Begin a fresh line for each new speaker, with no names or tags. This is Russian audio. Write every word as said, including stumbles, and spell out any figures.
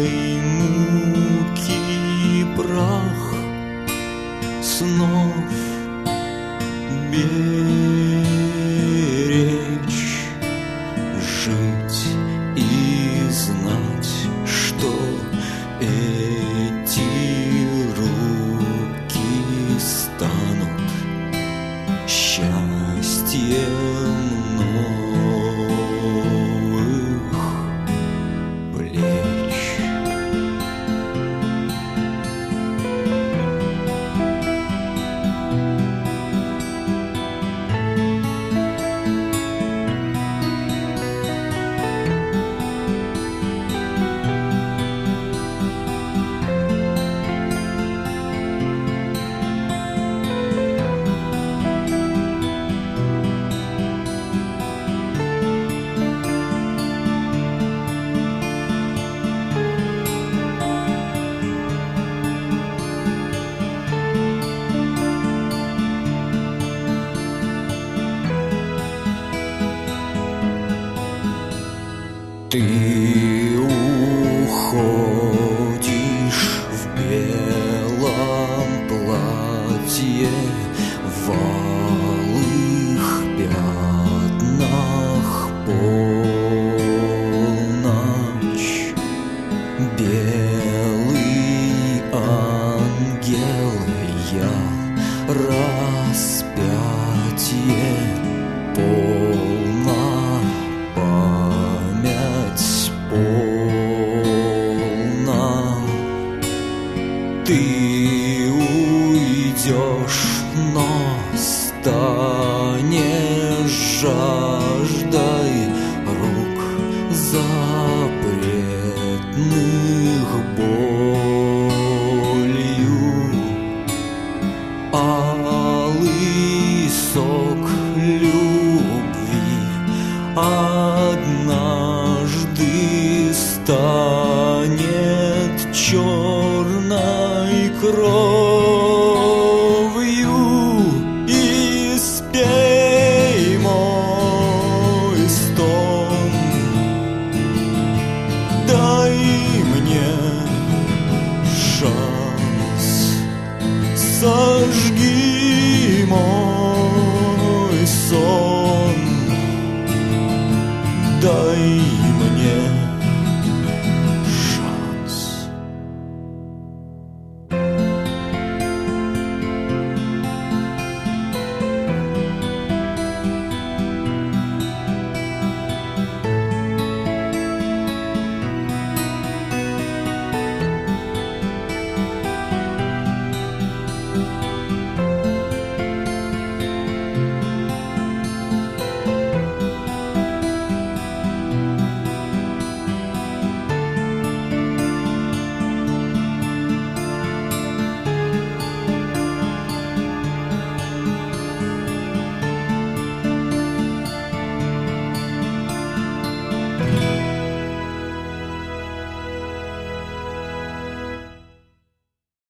Белой муки прах снов беречь, жить и знать, что эти руки станут счастьем новых плеч. Ты уходишь в белом платье, в алых пятнах полночь. Белый ангел, я распятие, полна полна. Ты уйдешь, но станешь жаждой рук запретных болью. Алый сок любви однажды станет черной кровью. И спей мой стон, дай мне шанс, сожги